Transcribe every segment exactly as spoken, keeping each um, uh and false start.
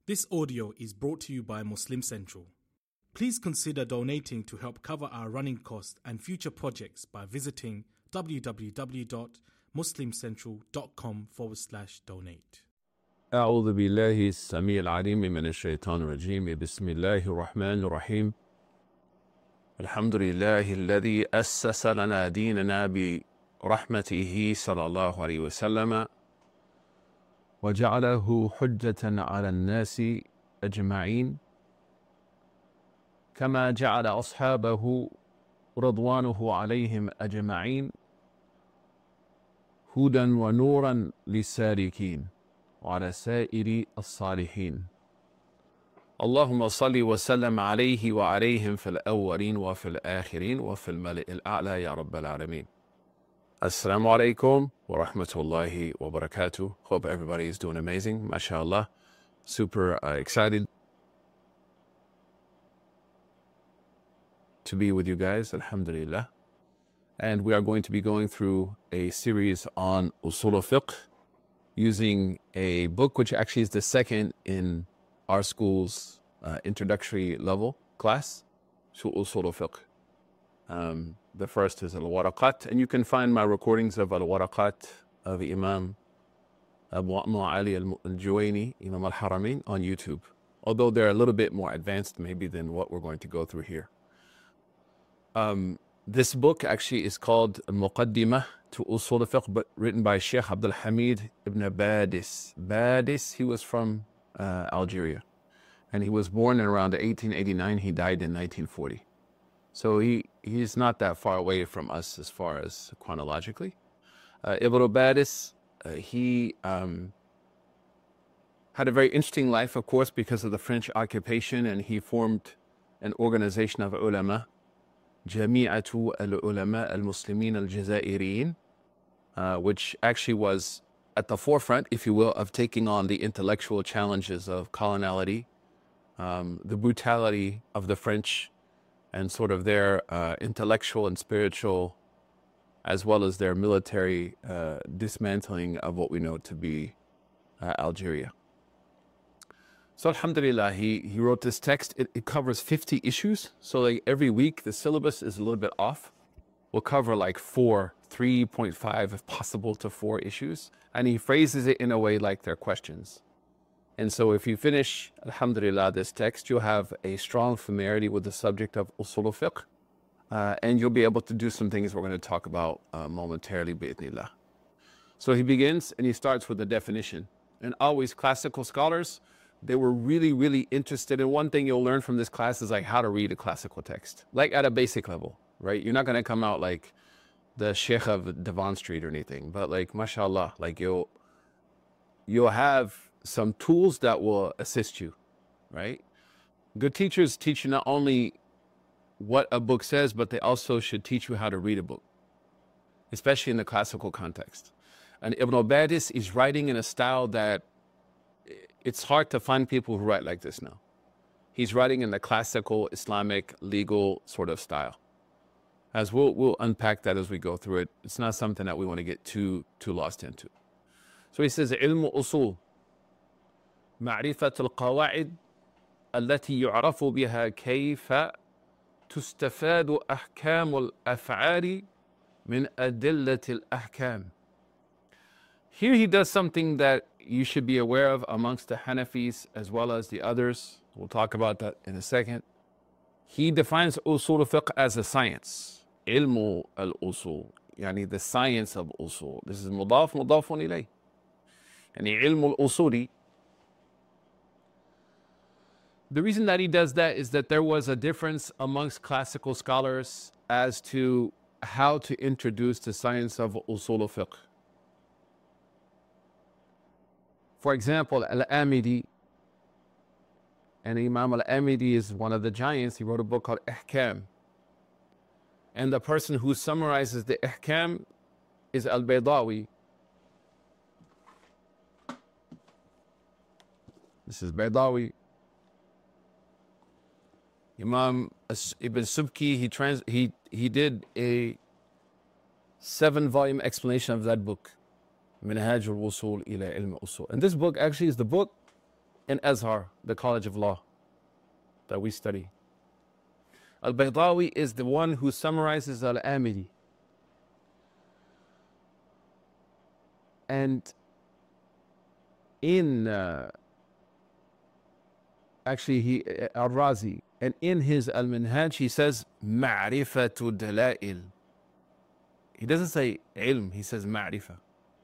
This audio is brought to you by Muslim Central. Please consider donating to help cover our running costs and future projects by visiting www.muslimcentral.com forward slash donate. أعوذ بالله السميع العليم من الشيطان الرجيم بسم الله الرحمن الرحيم الحمد لله الذي أسس لنا ديننا برحمته صلى الله عليه وسلم وجعله حجة على الناس أجمعين كما جعل أصحابه رضوانه عليهم أجمعين هدى ونورا للسالكين وعلى سائر الصالحين اللهم صل وسلم عليه وعليهم في الأولين وفي الآخرين وفي الملأ الأعلى يا رب العالمين. Assalamu alaikum wa rahmatullahi wa barakatuh. Hope everybody is doing amazing, mashallah. Super uh, excited to be with you guys, alhamdulillah. And we are going to be going through a series on Usul al-Fiqh using a book which actually is the second in our school's uh, introductory level class, Usul al-Fiqh. Um, the first is Al-Waraqat, and you can find my recordings of Al-Waraqat of Imam Abu Ali Al-Juwayni, Imam Al-Haramain, on YouTube. Although they're a little bit more advanced maybe than what we're going to go through here. Um, this book actually is called Al-Muqaddimah to Usul al-Fiqh, but written by Sheikh Abdul Hamid ibn Badis. Badis, he was from uh, Algeria. And he was born in around eighteen eighty-nine. He died in nineteen forty. So he, he's not that far away from us as far as chronologically. Uh, Ibn Badis, uh, he um, had a very interesting life, of course, because of the French occupation, and he formed an organization of ulama, Jami'atu al-Ulama al-Muslimin al-Jazairiyin, uh, which actually was at the forefront, if you will, of taking on the intellectual challenges of coloniality, um, the brutality of the French, and sort of their uh, intellectual and spiritual, as well as their military uh, dismantling of what we know to be uh, Algeria. So alhamdulillah, he, he wrote this text. It, it covers fifty issues. So like every week, the syllabus is a little bit off. We'll cover like four, three point five if possible to four issues. And he phrases it in a way like they're questions. And so if you finish, alhamdulillah, this text, you'll have a strong familiarity with the subject of Usul al-Fiqh. Uh, and you'll be able to do some things we're going to talk about uh, momentarily, bi'idhnillah. So he begins and he starts with the definition. And always classical scholars, they were really, really interested in one thing you'll learn from this class is like how to read a classical text. Like at a basic level, right? You're not going to come out like the Sheikh of Devon Street or anything. But like, mashallah, like you'll, you'll have some tools that will assist you, right? Good teachers teach you not only what a book says, but they also should teach you how to read a book, especially in the classical context. And Ibn Badis is writing in a style that it's hard to find people who write like this now. He's writing in the classical Islamic legal sort of style. As we'll, we'll unpack that as we go through it. It's not something that we want to get too, too lost into. So he says, ilmu usul. معرفة القواعد التي يعرف بها كيف تستفاد أحكام الأفعال من أدلة الأحكام. Here he does something that you should be aware of amongst the Hanafis as well as the others. We'll talk about that in a second. He defines usul al-fiqh as a science. علم الأصول, يعني the science of usul. This is مضاف مضاف إليه. يعني علم الأصول. The reason that he does that is that there was a difference amongst classical scholars as to how to introduce the science of usul al-fiqh. For example, Al-Amidi, and Imam Al-Amidi is one of the giants. He wrote a book called Ihkam. And the person who summarizes the Ihkam is Al-Baydawi. This is Baydawi. Imam Ibn Subki, he, trans, he, he did a seven volume explanation of that book. Minhaj al-Wusul ila ilm usul. And this book actually is the book in Azhar, the College of Law that we study. Al-Baydawi is the one who summarizes Al-Amidi. And in, uh, actually, he, Al-Razi, and in his Al-Minhaj, he says, Ma'rifatu Dala'il. He doesn't say ilm, he says ma'rifah.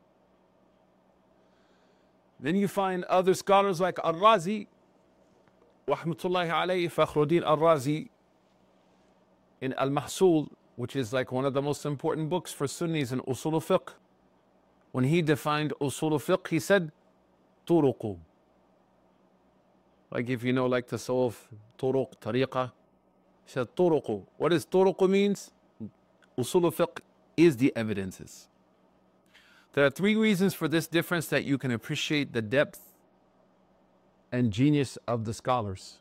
Then you find other scholars like Al-Razi, Rahmatullahi alayhi, Fakhruddin Al-Razi, in Al-Mahsul, which is like one of the most important books for Sunnis in Usul al-Fiqh. When he defined Usul al-Fiqh, he said, Turuqu. Like if you know like tasawwuf, turuq, tariqah, he said Turuqu. What does Turuqu means? Usul al-Fiqh is the evidences. There are three reasons for this difference that you can appreciate the depth and genius of the scholars.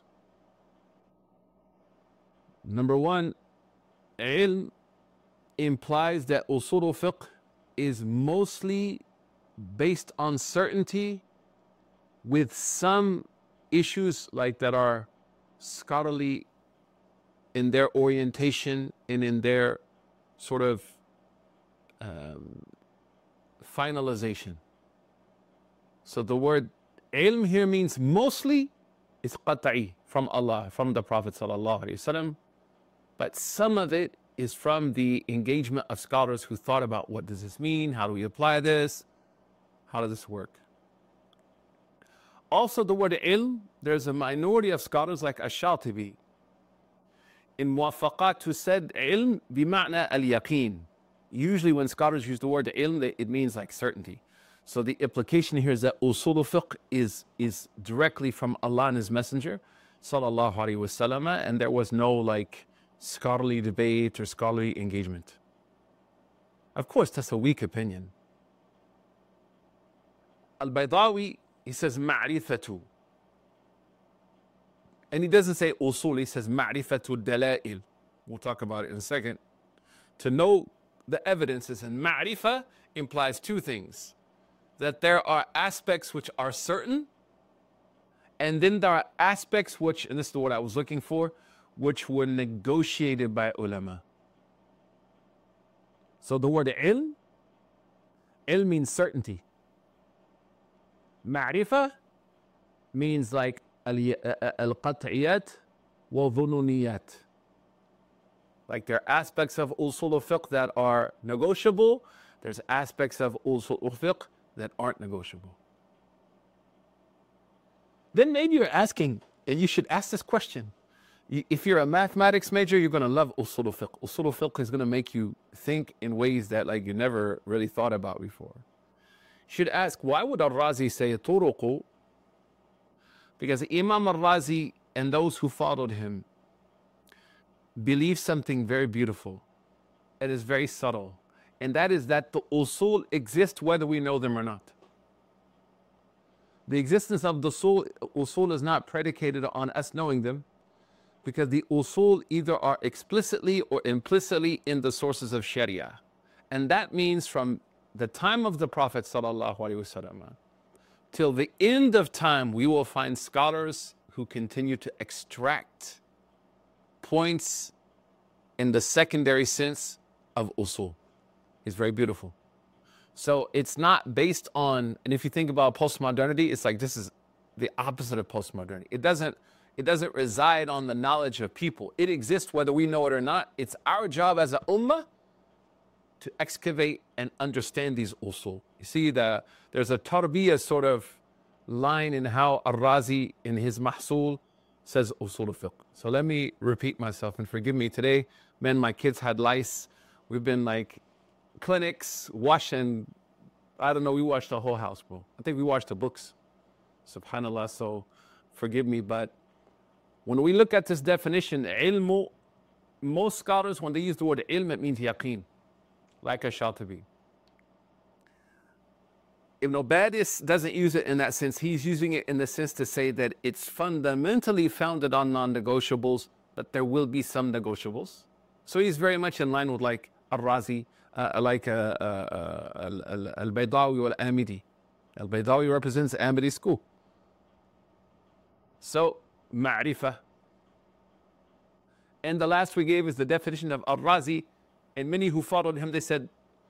Number one, ilm implies that usul al-fiqh is mostly based on certainty, with some issues like that are scholarly in their orientation and in their sort of um, finalization. So the word ilm here means mostly is qata'i, from Allah, from the Prophet sallallahu alaihi wasallam, but some of it is from the engagement of scholars who thought about what does this mean, how do we apply this, how does this work. Also the word ilm, there's a minority of scholars like Ash-Shatibi in Muwafaqat who said ilm bima'na al-yaqeen. Usually when scholars use the word ilm, it means like certainty. So the implication here is that usul al-fiqh is, is directly from Allah and His Messenger, sallallahu alaihi wasallam, and there was no like scholarly debate or scholarly engagement. Of course, that's a weak opinion. Al-Baydawi, he says ma'rifatu. And he doesn't say usul, he says ma'rifatu dala'il. We'll talk about it in a second. To know the evidences, and ma'rifah implies two things. That there are aspects which are certain, and then there are aspects which, and this is the word I was looking for, which were negotiated by ulama. So the word ilm, ilm means certainty. Ma'rifah means like al-qat'iyat wa dhununiyat. Like there are aspects of usul al-fiqh that are negotiable. There's aspects of usul al-fiqh that aren't negotiable. Then maybe you're asking, and you should ask this question. If you're a mathematics major, you're going to love usul al-fiqh. Usul al-fiqh is going to make you think in ways that like you never really thought about before. You should ask, why would Al-Razi say turuqu? Because Imam Al-Razi and those who followed him believe something very beautiful. It is very subtle. And that is that the usul exist whether we know them or not. The existence of the usul, usul is not predicated on us knowing them, because the usul either are explicitly or implicitly in the sources of Sharia. And that means from the time of the Prophet sallallahu alaihi wasallam till the end of time, we will find scholars who continue to extract points in the secondary sense of usul. It's very beautiful. So it's not based on, and if you think about postmodernity, it's like this is the opposite of postmodernity. It doesn't, it doesn't reside on the knowledge of people. It exists whether we know it or not. It's our job as a ummah to excavate and understand these usul. You see, the, there's a tarbiyah sort of line in how Al-Razi in his Mahsul says usul al-fiqh. So let me repeat myself, and forgive me today. Man, my kids had lice. We've been like clinics, washing, I don't know, we washed the whole house, bro. I think we washed the books. Subhanallah, so forgive me. But when we look at this definition, ilmu, most scholars, when they use the word ilm, it means yaqeen, like Ash-Shatibi. Ibn Badis doesn't use it in that sense. He's using it in the sense to say that it's fundamentally founded on non-negotiables, but there will be some negotiables. So he's very much in line with like Al-Razi, uh, like uh, uh, uh, Al-Baydawi or Al-Amidi. Al-Baydawi represents Amidi school. So, ma'rifah. And the last we gave is the definition of Al-Razi. And many who followed him, they said,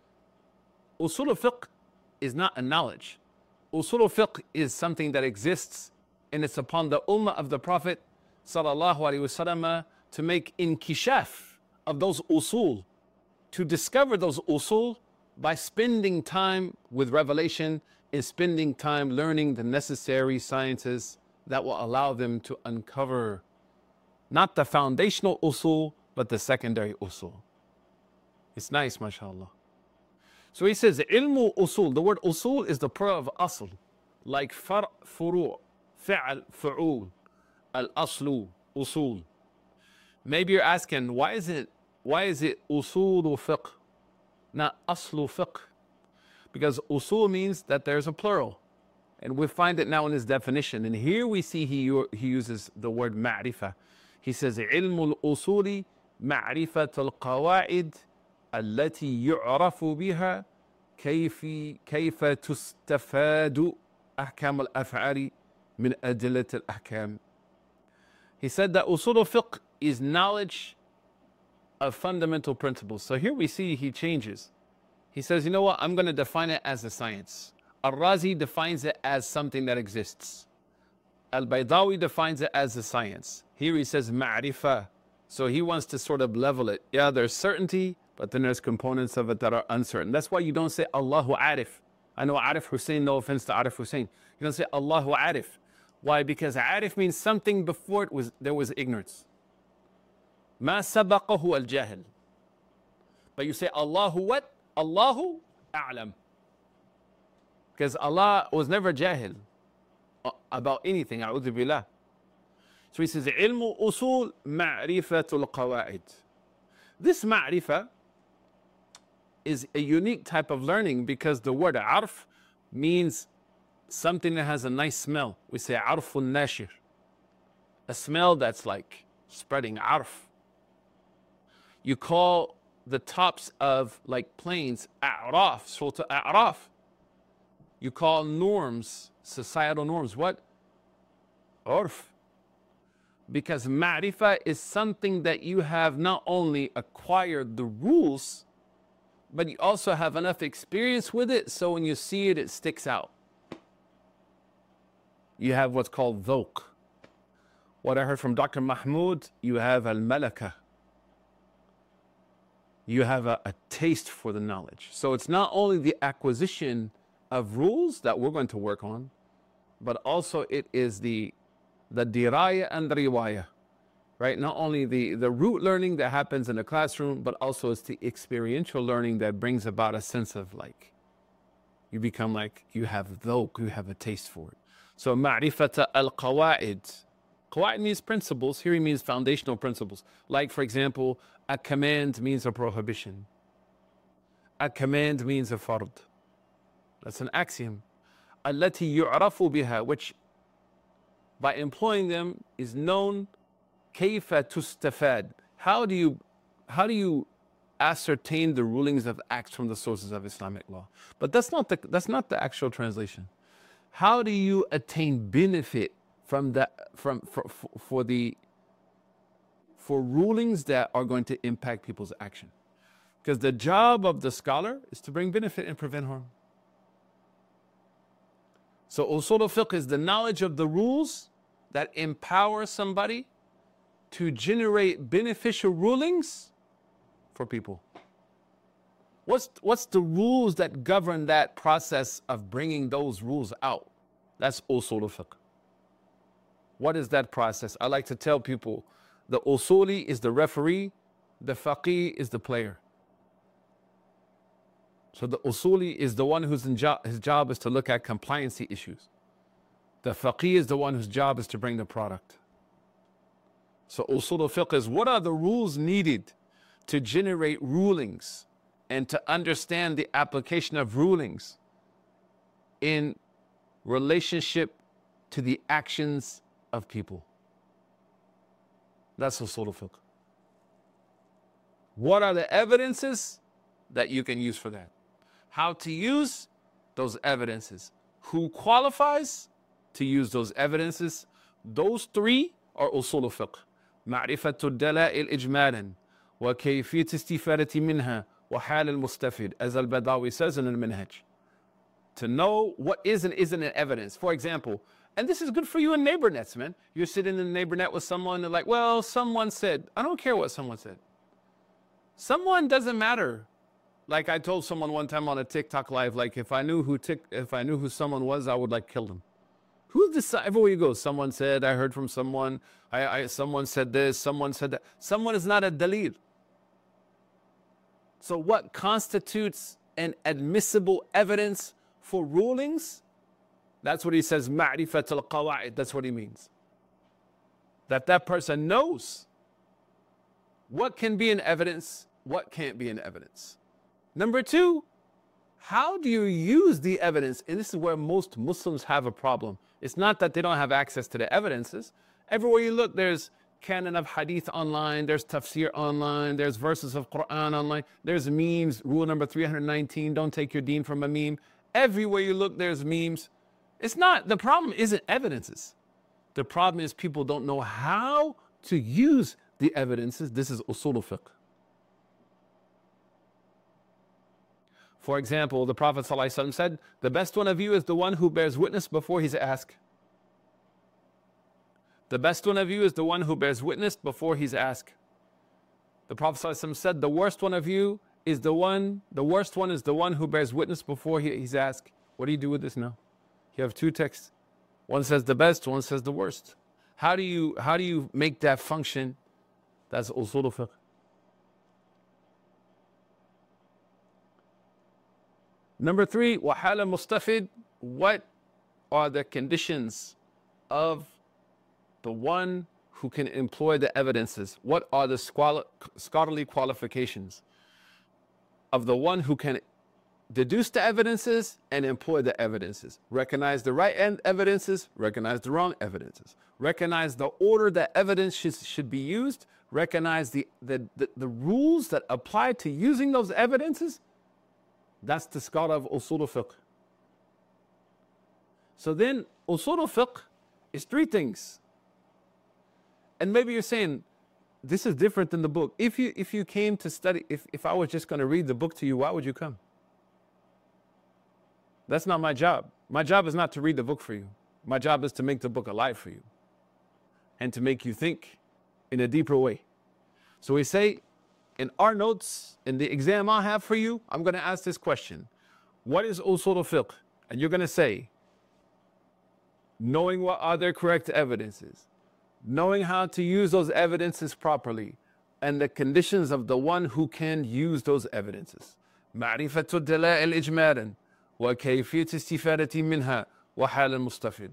Usul al-Fiqh is not a knowledge. Usul al-Fiqh is something that exists, and it's upon the ummah of the Prophet sallallahu alaihi wasallam to make inkishaf of those usul, to discover those usul by spending time with revelation and spending time learning the necessary sciences that will allow them to uncover not the foundational usul, but the secondary usul. It's nice, mashallah. So he says, ilmu usul. The word usul is the plural of asl, like far, furu', fi'al, fu'ul, al-aslu, usul. Maybe you're asking, why is it, why is it usul fiqh, not aslu fiqh? Because usul means that there's a plural. And we find it now in his definition. And here we see he, he uses the word ma'rifah. He says, ilmu al-usuli ma'rifat al-qawa'id التي يعرف بها كيف كيف تستفاد أحكام الأفعال من أدلة الأحكام. He said that usul al-fiqh is knowledge of fundamental principles. So here we see he changes. He says, you know what, I'm going to define it as a science. Al-Razi defines it as something that exists. Al-Baydawi defines it as a science. Here he says ma'rifah. So he wants to sort of level it. Yeah, there's certainty, but then there's components of it that are uncertain. That's why you don't say Allahu Arif. I know Arif Hussein, no offense to Arif Hussein. You don't say Allahu Arif. Why? Because Arif means something before it was there was ignorance. Ma sabaqahu al-jahil. But you say Allahu what? Allahu a'lam. Because Allah was never jahil about anything. A'udhu billah. So he says, ilmu usul ma'rifatul qawa'id. This ma'rifah is a unique type of learning because the word arf means something that has a nice smell. We say arfun nashir. A smell that's like spreading arf. You call the tops of like planes a'raf, sulta a'raf. You call norms, societal norms, what? Urf. Because ma'rifah is something that you have not only acquired the rules, but you also have enough experience with it, so when you see it, it sticks out. You have what's called dhawq. What I heard from Doctor Mahmoud, you have al-malaka. You have a, a taste for the knowledge. So it's not only the acquisition of rules that we're going to work on, but also it is the the diraya and the riwaya, right? Not only the, the root learning that happens in the classroom, but also it's the experiential learning that brings about a sense of like, you become like, you have dhawq, you have a taste for it. So ma'rifata al-qawa'id. Qawa'id means principles. Here he means foundational principles. Like, for example, a command means a prohibition. A command means a fard. That's an axiom. Allati yu'rafu biha, which by employing them is known. Kayfa tustafad. How do you, how do you ascertain the rulings of acts from the sources of Islamic law? But that's not the, that's not the actual translation. How do you attain benefit from that, from for, for, for the for rulings that are going to impact people's action? Because the job of the scholar is to bring benefit and prevent harm. So usul al-fiqh is the knowledge of the rules that empower somebody to generate beneficial rulings for people. What's, what's the rules that govern that process of bringing those rules out? That's usul al-fiqh. What is that process? I like to tell people, the usuli is the referee, the faqih is the player. So the usuli is the one whose jo- his job is to look at compliancy issues. The faqih is the one whose job is to bring the product. So usul al-fiqh is what are the rules needed to generate rulings and to understand the application of rulings in relationship to the actions of people. That's usul al-fiqh. What are the evidences that you can use for that? How to use those evidences. Who qualifies to use those evidences? Those three are usul al-fiqh. معرفة الدلائل إجمالا وكيفية استفادة منها وحال المستفيد, as al-Badawi says in al-Minhaj. To know what is and isn't an evidence. For example, and this is good for you in neighbor nets, man. You're sitting in the neighbor net with someone and like, well, someone said. I don't care what someone said. Someone doesn't matter. Like I told someone one time on a TikTok live, like if I knew who tic- if I knew who someone was, I would like kill them. Who's this? Everywhere you go, someone said, I heard from someone, I, I, someone said this, someone said that. Someone is not a dalil. So what constitutes an admissible evidence for rulings? That's what he says, ma'rifat al-qawa'id. That's what he means. That that person knows what can be an evidence, what can't be an evidence. Number two, how do you use the evidence? And this is where most Muslims have a problem. It's not that they don't have access to the evidences. Everywhere you look, there's canon of hadith online, there's tafsir online, there's verses of Quran online, there's memes. Rule number three hundred nineteen, don't take your deen from a meme. Everywhere you look, there's memes. It's not, the problem isn't evidences. The problem is people don't know how to use the evidences. This is usul al-fiqh. For example, the Prophet ﷺ said, the best one of you is the one who bears witness before he's asked. The best one of you is the one who bears witness before he's asked. The Prophet ﷺ said, the worst one of you is the one, the worst one is the one who bears witness before he, he's asked. What do you do with this now? You have two texts. One says the best, one says the worst. How do you, how do you make that function? That's usul al-fiqh. Number three, وَحَالَ الْمُسْتَفِيد. What are the conditions of the one who can employ the evidences? What are the scholarly qualifications of the one who can deduce the evidences and employ the evidences? Recognize the right end evidences, recognize the wrong evidences. Recognize the order that evidence should, should be used, recognize the, the, the, the rules that apply to using those evidences. That's the scholar of usul al-fiqh. So then, usul al-fiqh is three things. And maybe you're saying, this is different than the book. If you, if you came to study, if, if I was just going to read the book to you, why would you come? That's not my job. My job is not to read the book for you. My job is to make the book alive for you and to make you think in a deeper way. So we say, in our notes, in the exam I have for you, I'm going to ask this question. What is usul al-fiqh? And you're going to say, knowing what are their correct evidences, knowing how to use those evidences properly, and the conditions of the one who can use those evidences. معرفة الدلائل إجمالا وكيفية استفادة منها وحال المستفيد.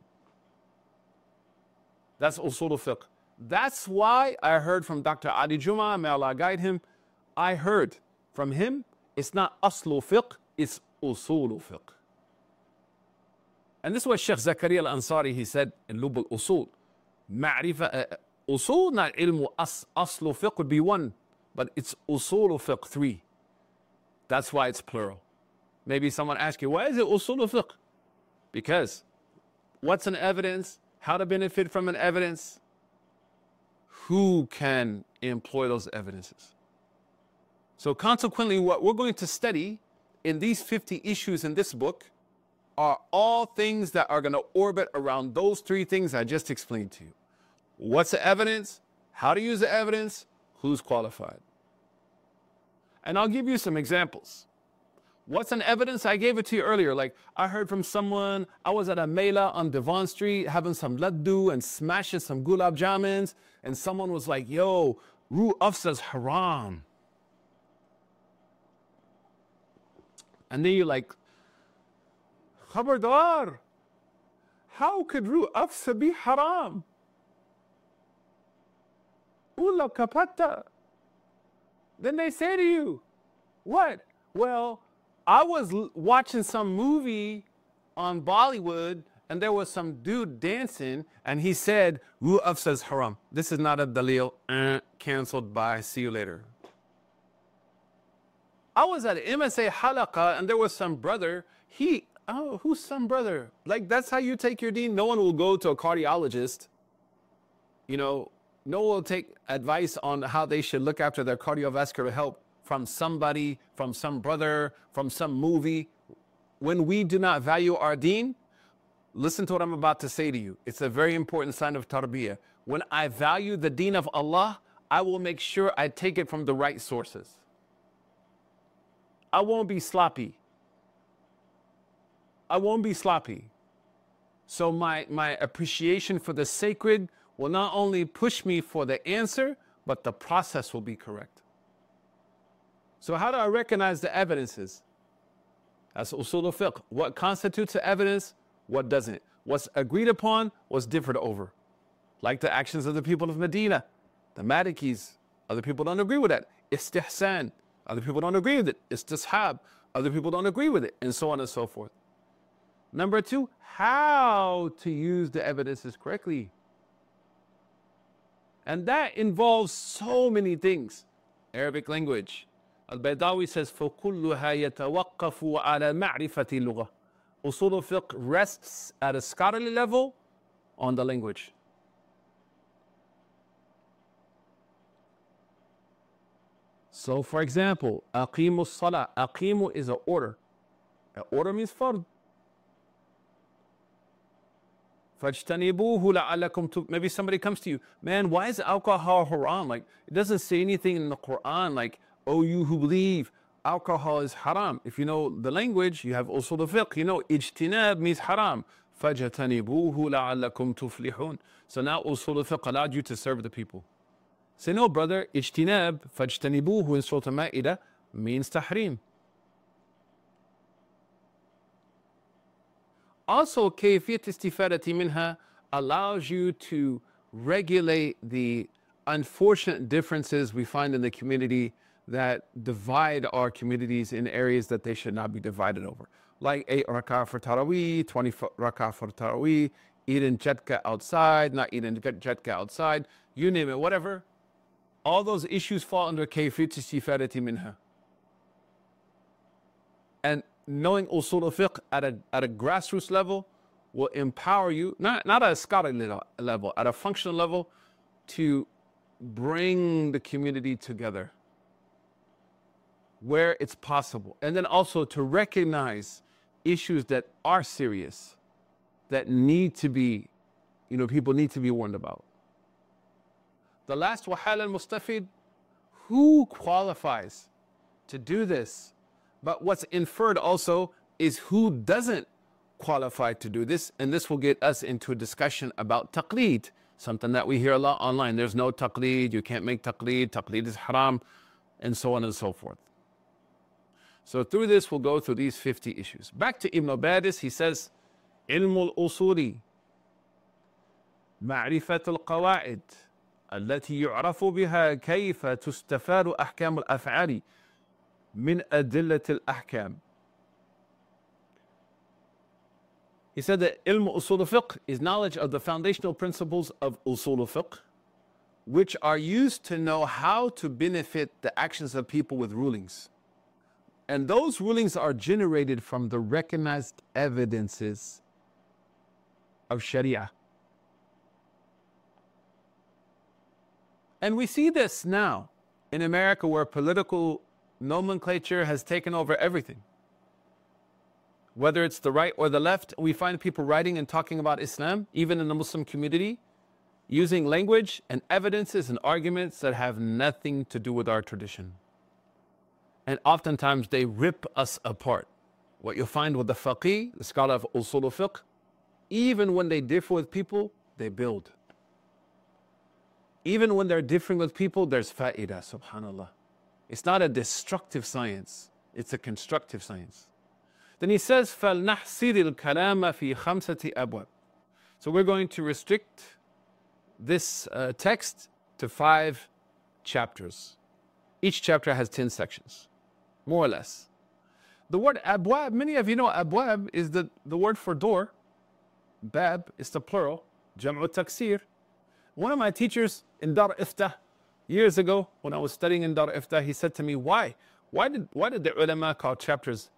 That's usul al-fiqh. That's why I heard from Doctor Adi Juma, may Allah guide him. I heard from him, it's not aslu fiqh, it's usul fiqh. And this is what Sheikh Zakaria al-Ansari, he said in Lub al-Usul. Ma'rifa, uh, usul, not ilmu as, aslu fiqh would be one, but it's usul fiqh, three. That's why it's plural. Maybe someone asks you, why is it usul fiqh? Because what's an evidence? How to benefit from an evidence? Who can employ those evidences? So consequently, what we're going to study in these fifty issues in this book are all things that are going to orbit around those three things I just explained to you. What's the evidence? How to use the evidence? Who's qualified? And I'll give you some examples. What's an evidence? I gave it to you earlier. Like, I heard from someone, I was at a mela on Devon Street having some laddu and smashing some gulab jamins, and someone was like, yo, Ru Afsa's haram. And then you're like, Khabardar, how could Ru Afsa be haram? Ula kapata. Then they say to you, what? Well, I was l- watching some movie on Bollywood and there was some dude dancing and he said, Ru Afsa's haram. This is not a dalil, uh, cancelled by, see you later. I was at M S A Halaqa and there was some brother, he, oh, who's some brother? Like, that's how you take your deen? No one will go to a cardiologist You know, no one will take advice on how they should look after their cardiovascular health from somebody, from some brother, from some movie. When we do not value our deen, listen to what I'm about to say to you. It's a very important sign of tarbiyah. When I value the deen of Allah, I will make sure I take it from the right sources. I won't be sloppy. I won't be sloppy. So my, my appreciation for the sacred will not only push me for the answer, but the process will be correct. So how do I recognize the evidences? That's usul al-fiqh. What constitutes the evidence? What doesn't? What's agreed upon? What's differed over? Like the actions of the people of Medina, the Malikis. Other people don't agree with that. Istihsan. Other people don't agree with it. Istishab. Other people don't agree with it, and so on and so forth. Number two, how to use the evidences correctly. And that involves so many things. Arabic language. Al-Baydawi says, فَكُلُّهَا يَتَوَقَّفُ عَلَى مَعْرِفَةِ اللُّغَةِ. Usul al-fiqh rests at a scholarly level on the language. So for example, aqimu salah. Aqimu is an order. An order means fard. فَاجْتَنِبُوهُ لَعَلَّكُمْ تُ Maybe somebody comes to you, man, why is alcohol haram? Like, it doesn't say anything in the Quran like, oh, you who believe, alcohol is haram. If you know the language, you have usul al-fiqh, you know, ijtinab means haram. فَاجْتَنِبُوهُ لَعَلَّكُمْ تُفْلِحُونَ. So now usul al-fiqh allowed you to serve the people. Say, no, brother, ijtinab, فَاجْتَنِبُوهُ in Surah Al-Ma'idah means tahrim. Also, كيفية استفادة منها allows you to regulate the unfortunate differences we find in the community that divide our communities in areas that they should not be divided over. Like eight rak'ah for Taraweeh, twenty rak'ah for Taraweeh, eating jetka outside, not eating jetka outside, you name it, whatever. All those issues fall under كيفية استفادة منها. And knowing usul al-fiqh at a, at a grassroots level will empower you, not, not at a scholarly level, at a functional level, to bring the community together where it's possible. And then also to recognize issues that are serious, that need to be, you know, people need to be warned about. The last, wahal al-mustafid, who qualifies to do this? But what's inferred also is who doesn't qualify to do this. And this will get us into a discussion about taqleed, something that we hear a lot online. There's no taqleed, you can't make taqleed, taqleed is haram, and so on and so forth. So through this, we'll go through these fifty issues. Back to Ibn Badis, he says, علم الأصول معرفة القواعد التي يعرف بها كيف تستفاد أحكام الأفعال من أدلة الأحكام. He said that ilm usul al-fiqh is knowledge of the foundational principles of usul al-fiqh, which are used to know how to benefit the actions of people with rulings. And those rulings are generated from the recognized evidences of Sharia. And we see this now in America, where political nomenclature has taken over everything. Whether it's the right or the left, we find people writing and talking about Islam, even in the Muslim community, using language and evidences and arguments that have nothing to do with our tradition. And oftentimes they rip us apart. What you'll find with the faqih, the scholar of usul al-fiqh, even when they differ with people, they build. Even when they're differing with people, there's fa'idah, subhanallah. It's not a destructive science, it's a constructive science. Then he says, فَلْنَحْصِرِ الْكَلَامَ فِي خَمْسَةِ أَبْوَابٍ. So we're going to restrict this uh, text to five chapters. Each chapter has ten sections, more or less. The word abwab, many of you know abwab is the, the word for door. Bab is the plural, jam'u taksir. One of my teachers in Dar Iftah, years ago, when I was studying in Dar Iftah, he said to me, why? Why did, why did the ulama call chapters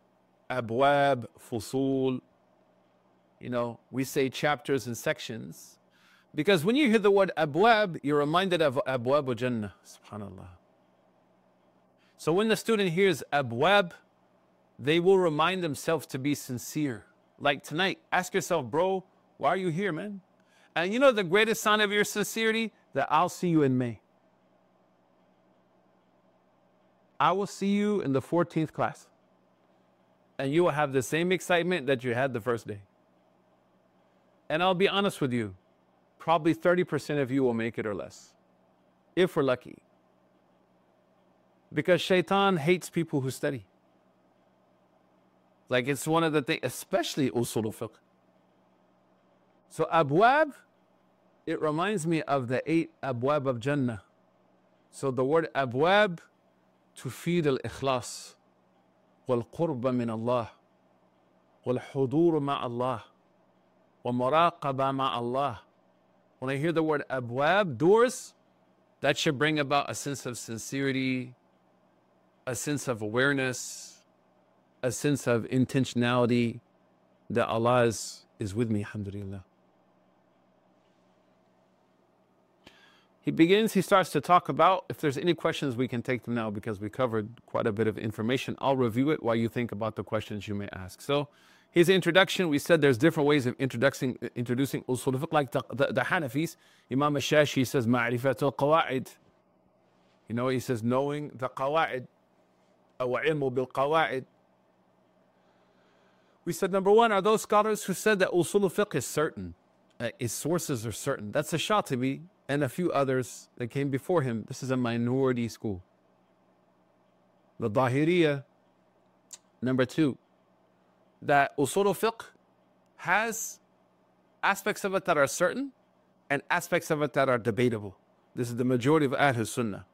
abwab, fusul? You know, we say chapters and sections Because when you hear the word abwab, you're reminded of abwab Jannah. Subhanallah. So when the student hears abwab, they will remind themselves to be sincere. Like tonight, ask yourself, bro, why are you here, man? And you know the greatest sign of your sincerity? That I'll see you in May. I will see you in the fourteenth class. And you will have the same excitement that you had the first day. And I'll be honest with you, probably thirty percent of you will make it or less, if we're lucky. Because shaitan hates people who study. Like it's one of the things, especially usul al-fiqh. So abwab, it reminds me of the eight abwab of Jannah. So the word abwab, تفيد الإخلاص والقرب من الله والحضور مع الله ومراقبة مع الله. When I hear the word abwab, doors, that should bring about a sense of sincerity, a sense of awareness, a sense of intentionality that Allah is, is with me, alhamdulillah. He begins, he starts to talk about, if there's any questions, we can take them now because we covered quite a bit of information. I'll review it while you think about the questions you may ask. So his introduction, we said there's different ways of introducing introducing usul al-fiqh, like the, the, the Hanafis. Imam al-Shashi says, ma'rifat al-qawa'id. You know, he says, knowing the qawa'id, aw ilmu bil-qawa'id. We said, number one, are those scholars who said that usul al-fiqh is certain, uh, its sources are certain. That's the Shatibi and a few others that came before him. This is a minority school. The Zahiriyya, number two, that usul al-fiqh has aspects of it that are certain and aspects of it that are debatable. This is the majority of Ahl Sunnah,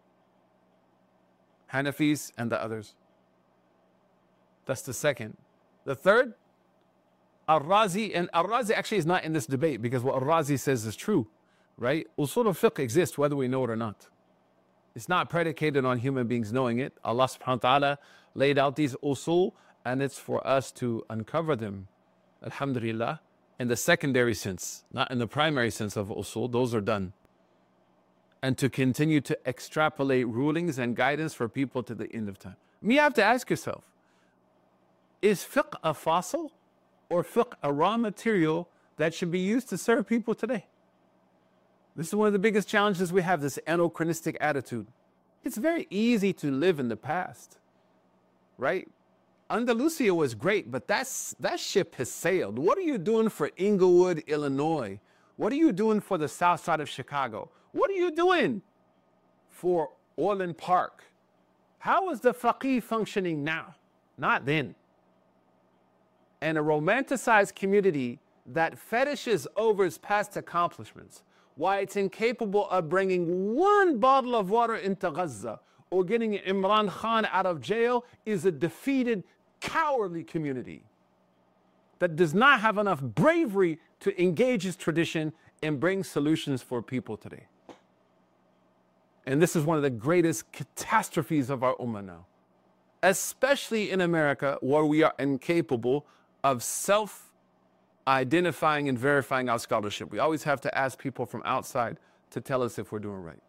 Hanafis and the others. That's the second. The third, Al-Razi, and Al-Razi actually is not in this debate because what Al-Razi says is true, right? Usul al-fiqh exists whether we know it or not. It's not predicated on human beings knowing it. Allah subhanahu wa ta'ala laid out these usul and it's for us to uncover them, alhamdulillah, in the secondary sense, not in the primary sense of usul. Those are done. And to continue to extrapolate rulings and guidance for people to the end of time. You have to ask yourself, is fiqh a fossil or fiqh a raw material that should be used to serve people today? This is one of the biggest challenges we have, this anachronistic attitude. It's very easy to live in the past, right? Andalusia was great, but that's, that ship has sailed. What are you doing for Inglewood, Illinois? What are you doing for the south side of Chicago? What are you doing for Orland Park? How is the faqih functioning now? Not then. And a romanticized community that fetishes over its past accomplishments, why it's incapable of bringing one bottle of water into Gaza or getting Imran Khan out of jail, is a defeated, cowardly community that does not have enough bravery to engage its tradition and bring solutions for people today. And this is one of the greatest catastrophes of our ummah now, especially in America, where we are incapable of self-identifying and verifying our scholarship. We always have to ask people from outside to tell us if we're doing right.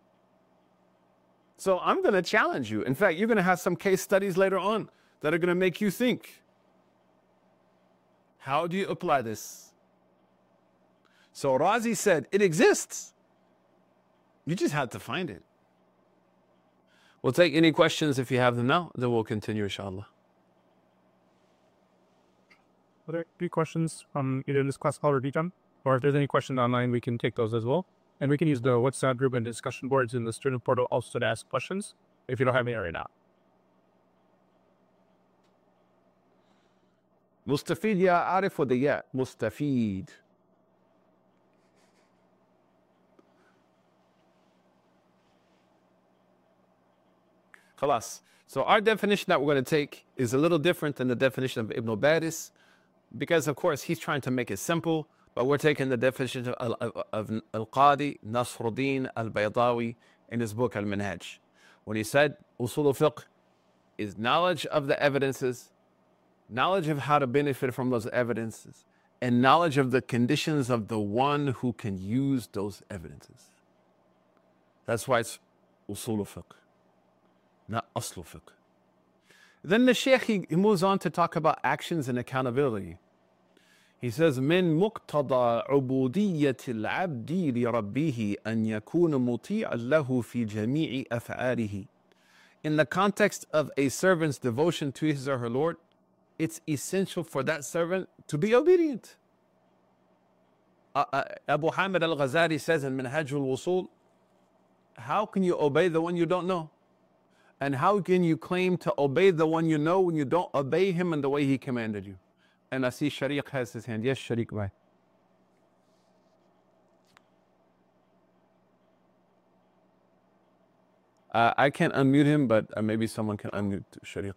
So I'm going to challenge you. In fact, you're going to have some case studies later on that are going to make you think. How do you apply this? So Razi said, it exists. You just had to find it. We'll take any questions if you have them now, then we'll continue, inshallah. Are there any questions from either this class call or Deacon? Or if there's any questions online, we can take those as well. And we can use the WhatsApp group and discussion boards in the student portal also to ask questions if you don't have any right now. Mustafid ya arif wa the ya. Mustafid. Khalas. So our definition that we're going to take is a little different than the definition of Ibn Baris, because of course he's trying to make it simple, but we're taking the definition of, of, of Al-Qadi Nasruddin Al-Baydawi in his book Al-Minhaj, when he said usul al-fiqh is knowledge of the evidences, knowledge of how to benefit from those evidences, and knowledge of the conditions of the one who can use those evidences. That's why it's usul fiqh, not asl fiqh. Then the Shaykh, he, he moves on to talk about actions and accountability. He says, من مقتضى عبودية العبد لربه أن يكون مطيعا له في جميع أفعاله. In the context of a servant's devotion to his or her Lord, it's essential for that servant to be obedient. Uh, uh, Abu Hamid al-Ghazali says in Minhaj al-Wusul, how can you obey the one you don't know? And how can you claim to obey the one you know when you don't obey him in the way he commanded you? And I see Shariq has his hand. Yes, Shariq, bye. Uh, I can't unmute him, but uh, maybe someone can unmute Shariq.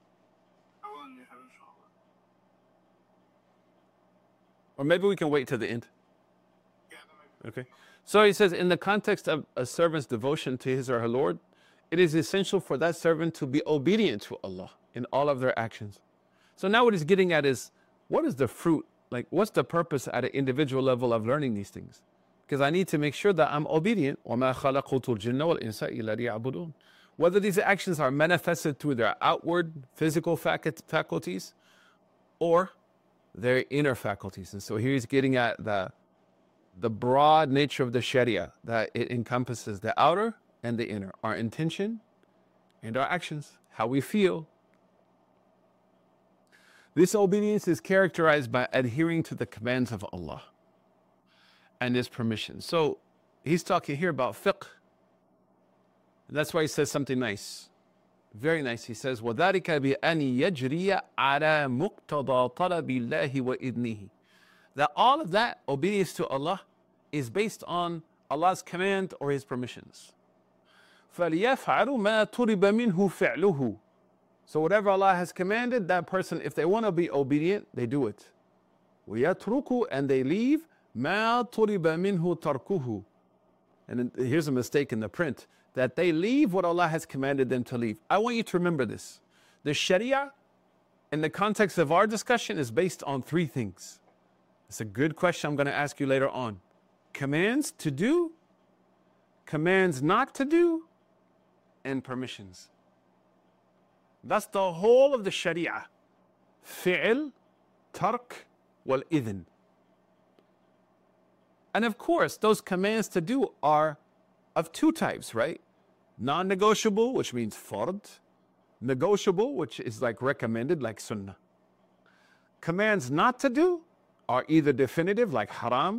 Or maybe we can wait till the end. Okay. So he says, in the context of a servant's devotion to his or her Lord, it is essential for that servant to be obedient to Allah in all of their actions. So now what he's getting at is, what is the fruit? Like, what's the purpose at an individual level of learning these things? Because I need to make sure that I'm obedient. وَمَا خَلَقُتُ الْجِنَّ وَالْإِنسَ إِلَّا لِيَعْبُدُونَ. Whether these actions are manifested through their outward physical faculties or their inner faculties. And so here he's getting at the, the broad nature of the Sharia, that it encompasses the outer and the inner, our intention and our actions, how we feel. This obedience is characterized by adhering to the commands of Allah and His permission. So he's talking here about fiqh. And that's why he says something nice. Very nice. He says, وَذَلِكَ بِأَنِ يَجْرِيَ عَلَى مُقْتَضَى طَلَبِ اللَّهِ وَإِذْنِهِ. That all of that obedience to Allah is based on Allah's command or His permissions. فَلْيَفْعَلُوا مَا طُلِبَ مِنْهُ فِعْلُهُ. So whatever Allah has commanded, that person, if they want to be obedient, they do it. وَيَتْرُكُوا, and they leave مَا طُلِبَ مِنْهُ تَرْكُهُ. And here's a mistake in the print, that they leave what Allah has commanded them to leave. I want you to remember this. The Sharia, in the context of our discussion, is based on three things. It's a good question I'm going to ask you later on. Commands to do, commands not to do, and permissions. That's the whole of the Sharia. Fi'l, tark, wal idhn. And of course, those commands to do are of two types, right? Non-negotiable, which means fard. Negotiable, which is like recommended, like sunnah. Commands not to do are either definitive, like haram,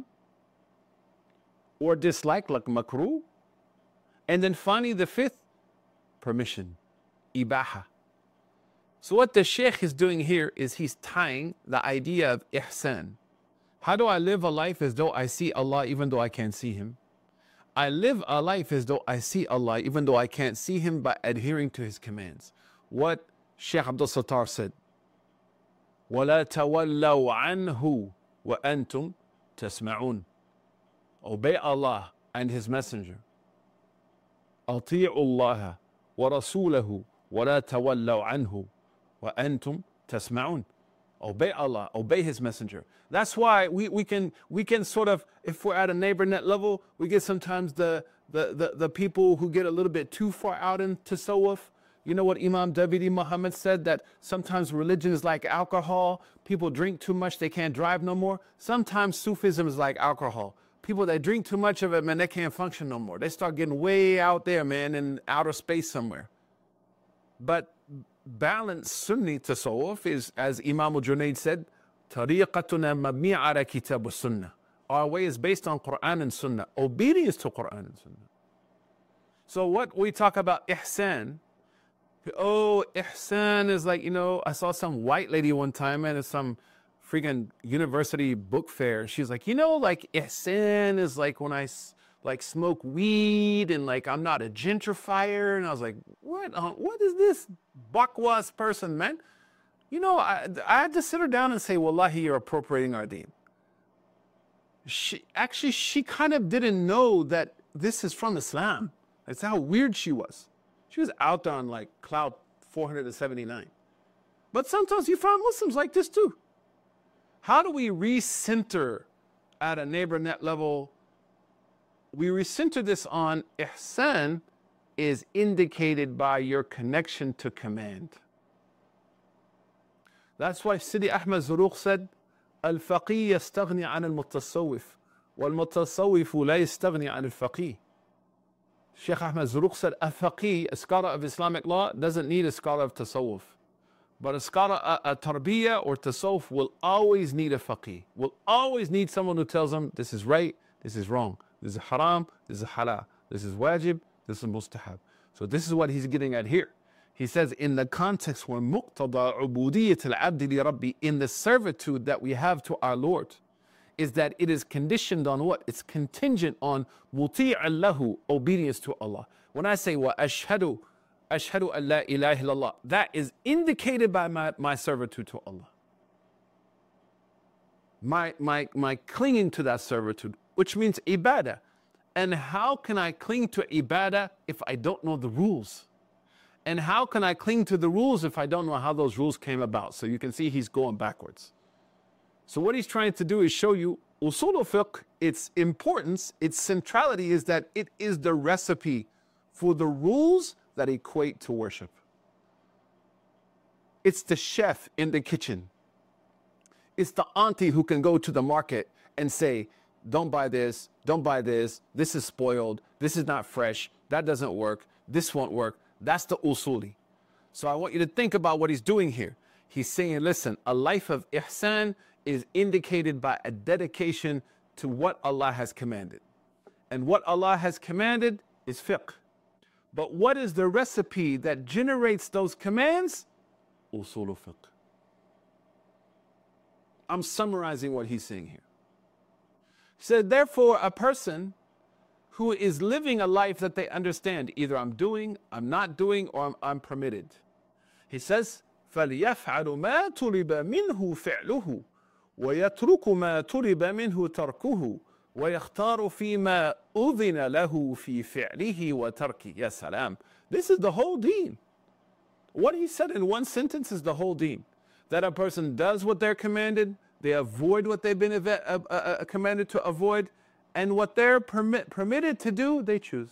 or dislike, like makruh. And then finally, the fifth, permission, ibaha. So what the Shaykh is doing here is he's tying the idea of ihsan. How do I live a life as though I see Allah even though I can't see Him? I live a life as though I see Allah even though I can't see Him by adhering to His commands. What Shaykh Abdul Sattar said, وَلَا تَوَلَّوْا عَنْهُ وَأَنْتُمْ تَسْمَعُونَ. Obey Allah and His Messenger. أَطِيعُوا اللَّهَ وَرَسُولَهُ وَلَا تَوَلَّوْا عَنْهُ وَأَنْتُمْ تَسْمَعُونَ. Obey Allah, obey His Messenger. That's why we, we can we can sort of, if we're at a neighbor net level, we get sometimes the, the, the, the people who get a little bit too far out into tasawwuf. You know what Imam Davidi Muhammad said, that sometimes religion is like alcohol. People drink too much, they can't drive no more. Sometimes Sufism is like alcohol. People that drink too much of it, man, they can't function no more. They start getting way out there, man, in outer space somewhere. But balanced Sunni tasawwuf is, as Imam al-Junayd said, طريقتنا مبنية على كتاب والسنة. Our way is based on Quran and Sunnah. Obedience to Quran and Sunnah. So what we talk about ihsan, oh, ihsan is like, you know, I saw some white lady one time, man, at some freaking university book fair. She's like, you know, like ihsan is like when I like smoke weed and like I'm not a gentrifier. And I was like, what? Uh, what is this bakwas person, man? You know, I, I had to sit her down and say, wallahi, you're appropriating our deen. She, actually, she kind of didn't know that this is from Islam. That's how weird she was. She was out there on like cloud four hundred seventy-nine. But sometimes you find Muslims like this too. How do we recenter at a neighbor net level? We recenter this on ihsan is indicated by your connection to command. That's why Sidi Ahmad Zuruq said, Al-faqih yastaghni an al-mutasawwif, wal-mutasawwifu la yastaghni an al-faqih. Sheikh Ahmad Zuruq said, a faqih, a scholar of Islamic law, doesn't need a scholar of tasawwuf. But a scholar, a, a tarbiyah or tasawwuf will always need a faqih, will always need someone who tells them, this is right, this is wrong, this is haram, this is halal, this is wajib, this is mustahab. So this is what he's getting at here. He says, in the context where muqtada ubudiyyat al-abdi li rabbi, in the servitude that we have to our Lord, is that it is conditioned on what? It's contingent on muti'an lahu, obedience to Allah. When I say wa ashhadu, ashhadu an la ilaha illallah, that is indicated by my, my servitude to Allah. My, my, my clinging to that servitude, which means ibadah. And how can I cling to ibadah if I don't know the rules? And how can I cling to the rules if I don't know how those rules came about? So you can see he's going backwards. So what he's trying to do is show you usul al-fiqh, its importance, its centrality is that it is the recipe for the rules that equate to worship. It's the chef in the kitchen. It's the auntie who can go to the market and say, don't buy this, don't buy this, this is spoiled, this is not fresh, that doesn't work, this won't work. That's the usuli. So I want you to think about what he's doing here. He's saying, listen, a life of ihsan is indicated by a dedication to what Allah has commanded. And what Allah has commanded is fiqh. But what is the recipe that generates those commands? Usul al-fiqh. I'm summarizing what he's saying here. He said, therefore, a person who is living a life that they understand, either I'm doing, I'm not doing, or I'm, I'm permitted. He says, فَلْيَفْعَلُ مَا طُلِبَ مِنْهُ فِعْلُهُ وَيَتْرُكُ مَا طُلِبَ مِنْهُ تَرْكُهُ وَيَخْتَارُ فِي مَا أُذِنَ لَهُ فِي فِعْلِهِ وَتَرْكِهِ. Ya salam. This is the whole deen. What he said in one sentence is the whole deen. That a person does what they're commanded, they avoid what they've been uh, uh, uh, commanded to avoid, and what they're permit, permitted to do, they choose.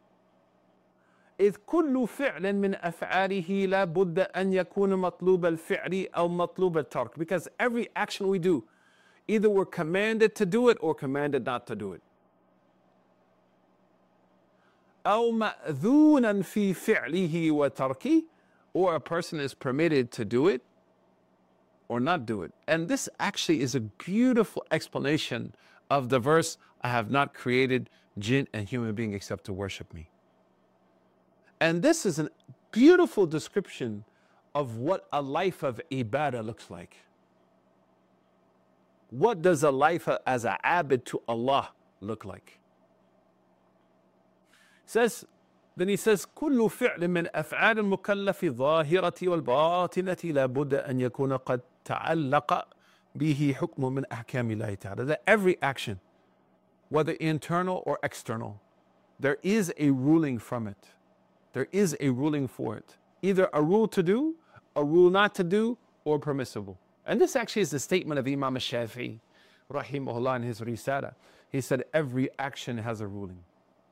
إذ كل فعل من أفعاله لا بد أن يكون مطلوب الفعل أو مطلوب الترك. Because every action we do, either we're commanded to do it or commanded not to do it. أو مأذونا في فعله وتركه, or a person is permitted to do it or not do it. And this actually is a beautiful explanation of the verse, I have not created jinn and human being except to worship me. And this is a beautiful description of what a life of ibadah looks like. What does a life as an abid to Allah look like? He says, then he says, كل فعل من أفعال المكلف الظاهرة والباطنة لا بد أن يكون قد تعلق به حكم من أحكام الله تعالى. That every action, whether internal or external, there is a ruling from it. There is a ruling for it. Either a rule to do, a rule not to do, or permissible. And this actually is the statement of Imam al-Shafi'i, rahimahullah, in his Risala. He said, every action has a ruling.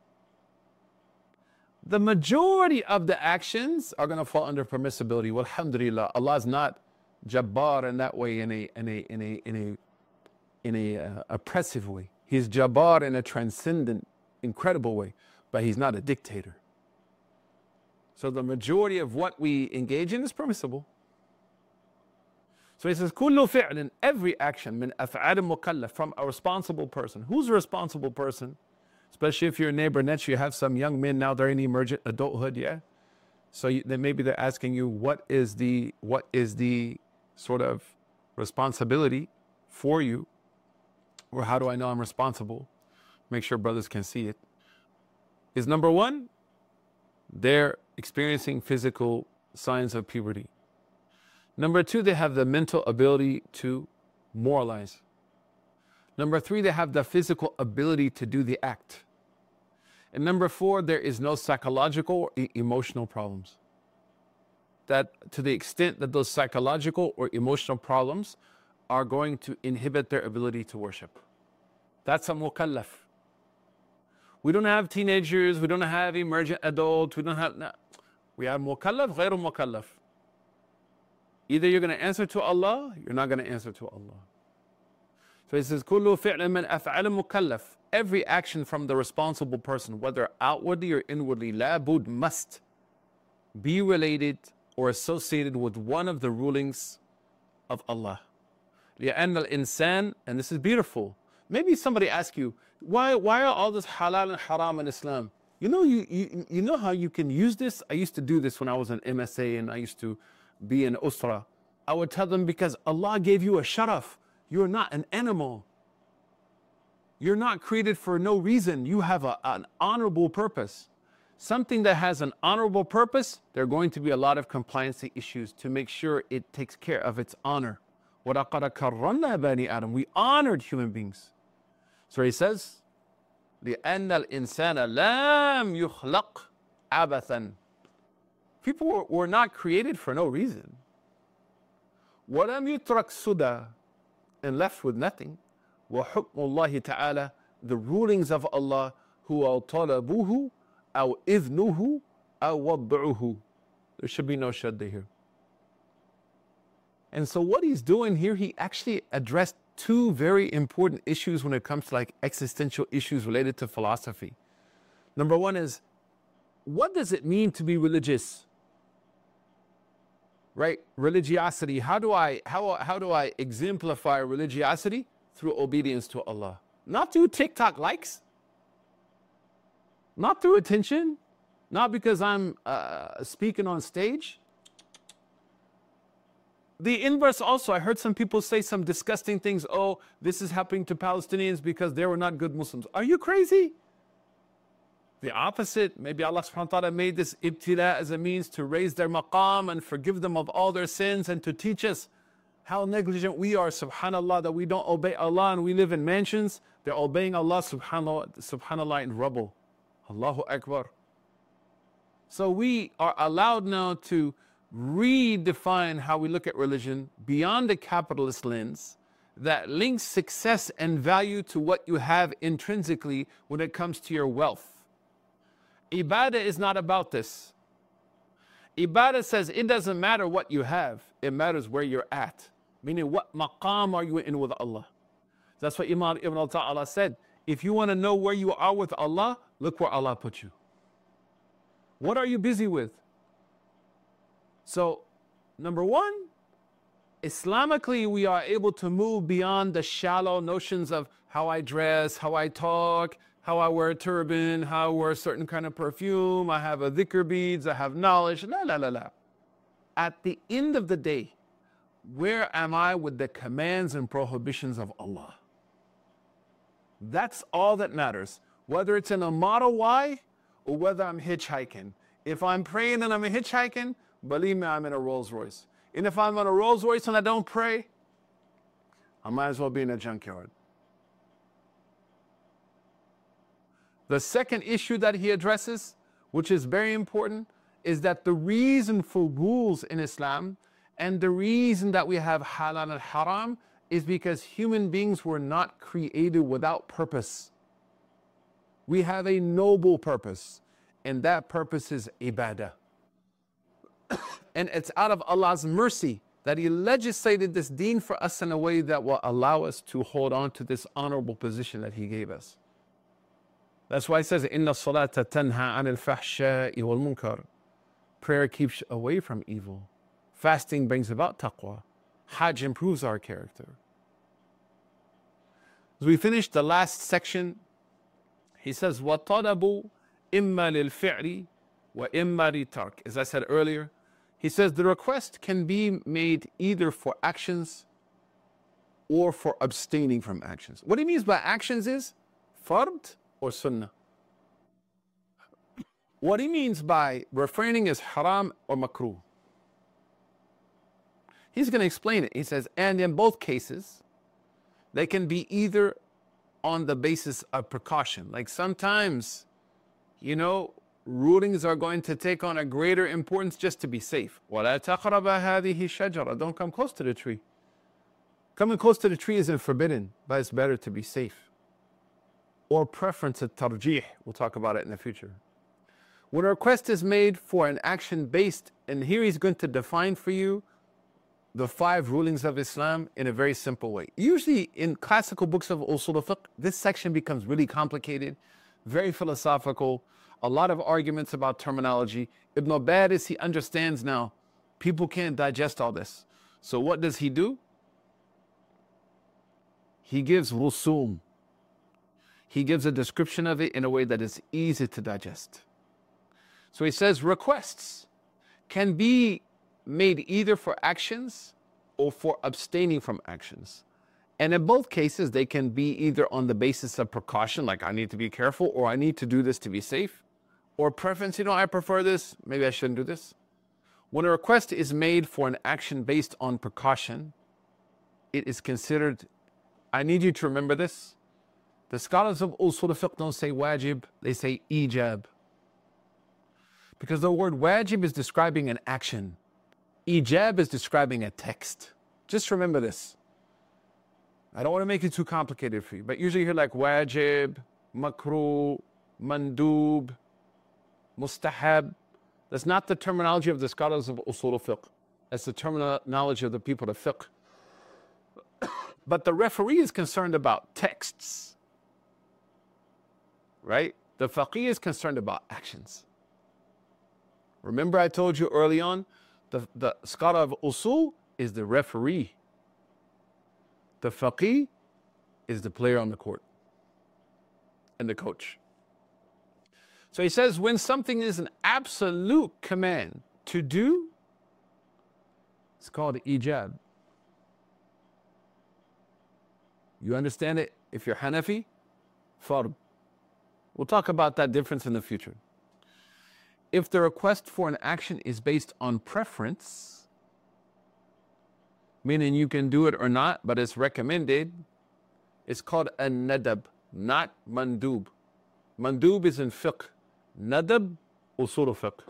The majority of the actions are going to fall under permissibility. Well, alhamdulillah, Allah is not jabbar in that way, in a, in a, in a, in a, in a uh, oppressive way. He's jabbar in a transcendent, incredible way, but he's not a dictator. So the majority of what we engage in is permissible. So he says, كل فعل, every action, من أفعال مكلف, from a responsible person. Who's a responsible person? Especially if you're a neighbor next, you have some young men now, they're in emergent adulthood, yeah? So you, then maybe they're asking you, what is the, what is the sort of responsibility for you? Or how do I know I'm responsible? Make sure brothers can see it. Is number one, they're experiencing physical signs of puberty. Number two, they have the mental ability to moralize. Number three, they have the physical ability to do the act. And number four, there is no psychological or e- emotional problems. That to the extent that those psychological or emotional problems are going to inhibit their ability to worship. That's a mukallaf. We don't have teenagers, we don't have emergent adults, we don't have, no. We have mukallaf, ghayru mukallaf. Either you're going to answer to Allah, you're not going to answer to Allah. So it says, كُلُّ فِعْلٍ مِنْ أَفْعَلٍ مُكَلَّفٍ. Every action from the responsible person, whether outwardly or inwardly, لَا بُدْ, must be related or associated with one of the rulings of Allah. لِأَنَّ الْإِنسان, and this is beautiful. Maybe somebody asks you, why, why are all this halal and haram in Islam? You know, you, you, you know how you can use this? I used to do this when I was in M S A and I used to be in Usra. I would tell them, because Allah gave you a sharaf. You're not an animal. You're not created for no reason. You have a, an honorable purpose. Something that has an honorable purpose, there are going to be a lot of compliancy issues to make sure it takes care of its honor. وَلَقَدْ كَرَّمْنَا بَنِي آدَمَ. We honored human beings. So he says, لِأَنَّ الْإِنسَانَ لَمْ يُخْلَقْ عَبَثًا. People were, were not created for no reason. وَلَمْ يُتْرَكْ سُدًى, and left with nothing. وَحُكْمُ اللَّهِ تَعَالَى, the rulings of Allah, هُوَ طَلَبُهُ أَوْ إِذْنُهُ أَوْ وَضْعُهُ. There should be no shadda here. And so what he's doing here, he actually addressed two very important issues when it comes to like existential issues related to philosophy. Number one is, what does it mean to be religious? Right? Religiosity. How do I how how do I exemplify religiosity? Through obedience to Allah. Not through TikTok likes. Not through attention. Not because I'm uh, speaking on stage. The inverse also, I heard some people say some disgusting things. Oh, this is happening to Palestinians because they were not good Muslims. Are you crazy? The opposite, maybe Allah subhanahu wa ta'ala made this ibtila as a means to raise their maqam and forgive them of all their sins and to teach us how negligent we are, subhanallah, that we don't obey Allah and we live in mansions. They're obeying Allah subhanallah, subhanallah in rubble. Allahu Akbar. So we are allowed now to redefine how we look at religion beyond a capitalist lens that links success and value to what you have intrinsically when it comes to your wealth. Ibadah is not about this. Ibadah says it doesn't matter what you have, it matters where you're at. Meaning, what maqam are you in with Allah? That's what Imam Ibn al-Ta'ala said. If you want to know where you are with Allah, look where Allah put you. What are you busy with? So, number one, Islamically, we are able to move beyond the shallow notions of how I dress, how I talk, how I wear a turban, how I wear a certain kind of perfume, I have a dhikr beads, I have knowledge, la la la la. At the end of the day, where am I with the commands and prohibitions of Allah? That's all that matters. Whether it's in a Model Y or whether I'm hitchhiking. If I'm praying and I'm hitchhiking, believe me, I'm in a Rolls Royce. And if I'm on a Rolls Royce and I don't pray, I might as well be in a junkyard. The second issue that he addresses, which is very important, is that the reason for rules in Islam and the reason that we have halal and haram is because human beings were not created without purpose. We have a noble purpose, and that purpose is ibadah. And it's out of Allah's mercy that He legislated this deen for us in a way that will allow us to hold on to this honorable position that He gave us. That's why He says, إِنَّ الصَّلَاةَ تَنْهَى عَنِ الْفَحْشَاءِ وَالْمُنْكَرِ. Prayer keeps away from evil. Fasting brings about taqwa. Hajj improves our character. As we finish the last section, he says, وَطَلَبُ إِمَّا لِلْفِعْلِ وَإِمَّا لِلْتَرْكِ. As I said earlier, he says the request can be made either for actions or for abstaining from actions. What he means by actions is fard or sunnah. What he means by refraining is haram or makruh. He's going to explain it. He says, and in both cases, they can be either on the basis of precaution. Like sometimes, you know, rulings are going to take on a greater importance just to be safe. وَلَا تَقْرَبَ هَذِهِ الشَّجَرَةِ. Don't come close to the tree. Coming close to the tree isn't forbidden, but it's better to be safe. Or preference at tarjih. We'll talk about it in the future. When a request is made for an action based, and here he's going to define for you the five rulings of Islam in a very simple way. Usually in classical books of usul al-fiqh, this section becomes really complicated, very philosophical, a lot of arguments about terminology. Ibn Abbas, he understands now, people can't digest all this. So what does he do? He gives rusum. He gives a description of it in a way that is easy to digest. So he says requests can be made either for actions or for abstaining from actions. And in both cases, they can be either on the basis of precaution, like I need to be careful, or I need to do this to be safe, or preference, you know, I prefer this, maybe I shouldn't do this. When a request is made for an action based on precaution, it is considered, I need you to remember this, the scholars of usul al-fiqh don't say wajib, they say ijab. Because the word wajib is describing an action. Ijab is describing a text. Just remember this. I don't want to make it too complicated for you, but usually you hear like wajib, makruh, mandub, mustahab. That's not the terminology of the scholars of usul al-fiqh. That's the terminology of the people of fiqh. But the referee is concerned about texts. Right? The faqih is concerned about actions. Remember I told you early on, the, the scholar of usul is the referee. The faqih is the player on the court and the coach. So he says when something is an absolute command to do, it's called ijab. You understand it? If you're Hanafi, fard. We'll talk about that difference in the future. If the request for an action is based on preference, meaning you can do it or not, but it's recommended, it's called a nadab, not mandub. Mandub is in fiqh. Nadab, usul al-fiqh.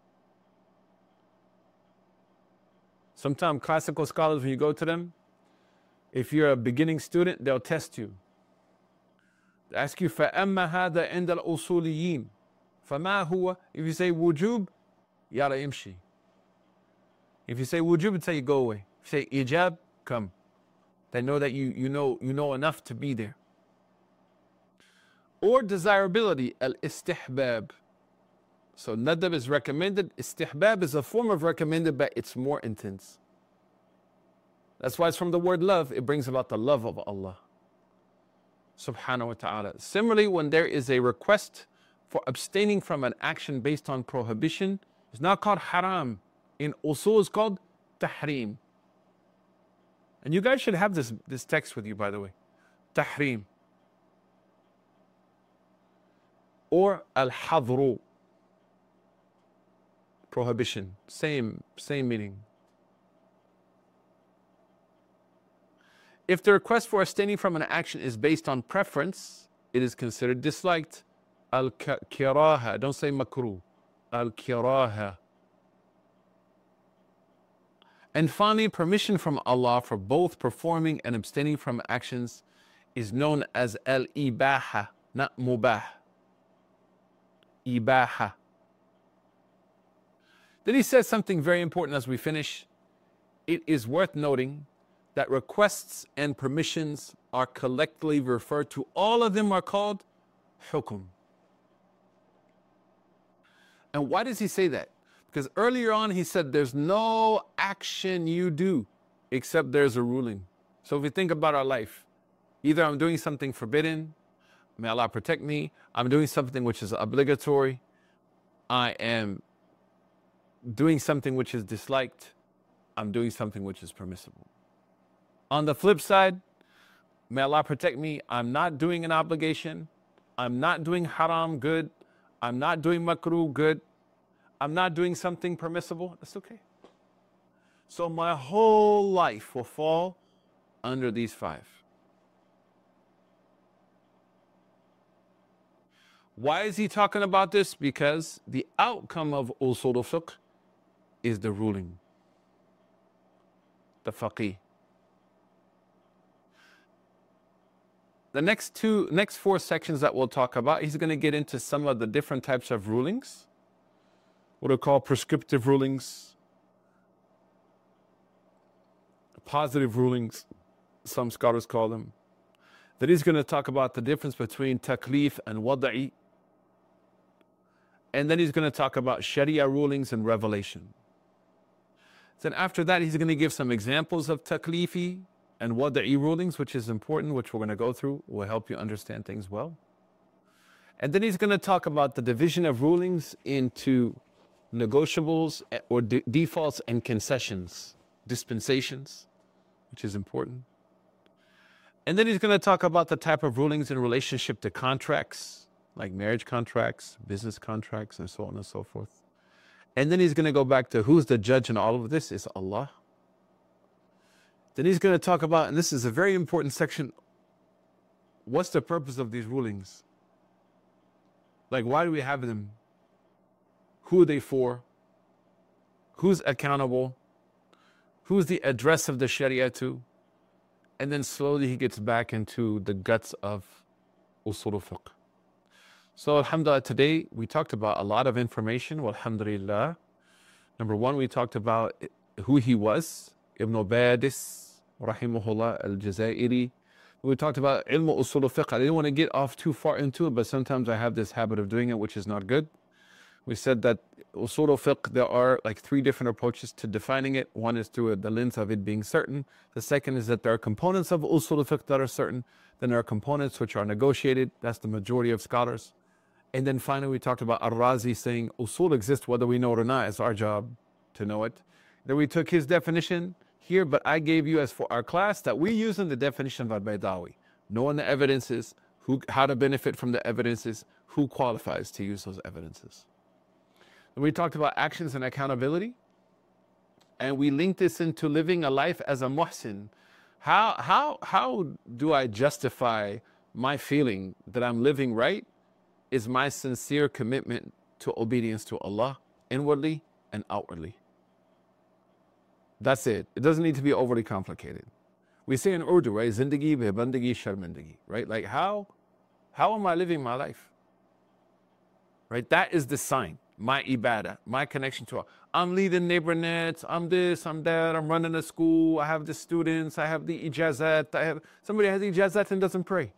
Sometimes classical scholars, when you go to them, if you're a beginning student, they'll test you. They ask you, فَأَمَّا هَذَا عِنْدَ الْأُصُولِيِّينَ فَمَا هُوَ. If you say wujub, yara imshi. If you say wujub, it's say you go away. If you say ijab, come. They know that you, you know you know enough to be there. Or desirability, al-istihbab. So nadab is recommended. Istihbab is a form of recommended, but it's more intense. That's why it's from the word love. It brings about the love of Allah subhanahu wa ta'ala. Similarly, when there is a request for abstaining from an action based on prohibition, it's not called haram. In usul, it's called tahrim. And you guys should have this, this text with you, by the way. Tahrim. Or al-hadru. Prohibition. Same, same meaning. If the request for abstaining from an action is based on preference, it is considered disliked. Al-kiraha. Don't say makruh. Al-kiraha. And finally, permission from Allah for both performing and abstaining from actions is known as al-ibaha, not mubah. Ibaha. Then he says something very important as we finish. It is worth noting that requests and permissions are collectively referred to. All of them are called hukum. And why does he say that? Because earlier on he said there's no action you do except there's a ruling. So if we think about our life, either I'm doing something forbidden, may Allah protect me, I'm doing something which is obligatory, I am doing something which is disliked, I'm doing something which is permissible. On the flip side, may Allah protect me, I'm not doing an obligation, I'm not doing haram, good, I'm not doing makruh, good, I'm not doing something permissible, that's okay. So my whole life will fall under these five. Why is he talking about this? Because the outcome of usul al-fiqh is the ruling, the faqih. the next two, next four sections that we'll talk about, he's going to get into some of the different types of rulings, what are called prescriptive rulings, positive rulings, some scholars call them. Then he's going to talk about the difference between taklif and wada'i. And then he's going to talk about Sharia rulings and revelation. Then after that, he's going to give some examples of taklifi and wada'i rulings, which is important, which we're going to go through, will help you understand things well. And then he's going to talk about the division of rulings into negotiables or de- defaults and concessions, dispensations, which is important. And then he's going to talk about the type of rulings in relationship to contracts, like marriage contracts, business contracts, and so on and so forth. And then he's going to go back to who's the judge in all of this is Allah. Then he's going to talk about, and this is a very important section, what's the purpose of these rulings? Like, why do we have them? Who are they for? Who's accountable? Who's the address of the Sharia to? And then slowly he gets back into the guts of usul al-fiqh. So alhamdulillah, today we talked about a lot of information. Alhamdulillah. Number one, we talked about who he was, Ibn Badis, rahimahullah al-Jazairi. We talked about ilm usul al-fiqh. I didn't want to get off too far into it, but sometimes I have this habit of doing it, which is not good. We said that usul al-fiqh, there are like three different approaches to defining it. One is through the lens of it being certain. The second is that there are components of usul al-fiqh that are certain. Then there are components which are negotiated. That's the majority of scholars. And then finally we talked about Ar-Razi saying usul exists whether we know it or not. It's our job to know it. Then we took his definition here, but I gave you as for our class that we use in the definition of Al-Baydawi. Knowing the evidences, who, how to benefit from the evidences, who qualifies to use those evidences. We talked about actions and accountability, and we linked this into living a life as a muhsin. How, how, how do I justify my feeling that I'm living right? Is my sincere commitment to obedience to Allah, inwardly and outwardly. That's it. It doesn't need to be overly complicated. We say in Urdu, right? Zindagi be bandagi sharmandagi, right? Like how, how am I living my life? Right? That is the sign. My ibadah, my connection to Allah. I'm leading neighbor nets, I'm this, I'm that, I'm running a school, I have the students, I have the ijazat, I have, somebody has ijazat and doesn't pray.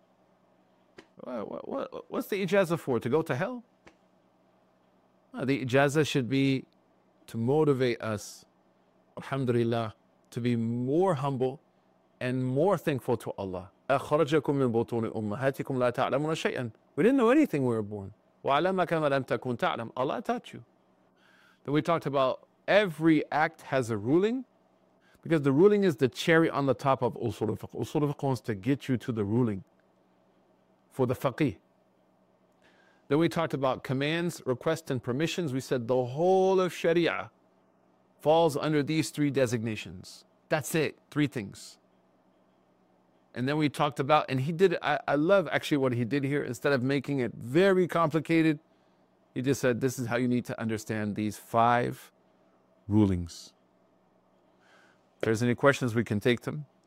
What, what, what's the ijazah for? To go to hell? Uh, the ijazah should be to motivate us, alhamdulillah, to be more humble and more thankful to Allah. أخرجكم من بطون أمهاتكم لا تعلمون شيئا. We didn't know anything when we were born. وعلمك ما لم تكن تعلم. Allah taught you. Then we talked about every act has a ruling, because the ruling is the cherry on the top of usul al-fiqh. Usul al-fiqh wants to get you to the ruling for the faqih. Then we talked about commands, requests, and permissions. We said the whole of Sharia falls under these three designations. That's it, three things. And then we talked about, and he did, I, I love actually what he did here. Instead of making it very complicated, he just said, this is how you need to understand these five rulings. If there's any questions, we can take them.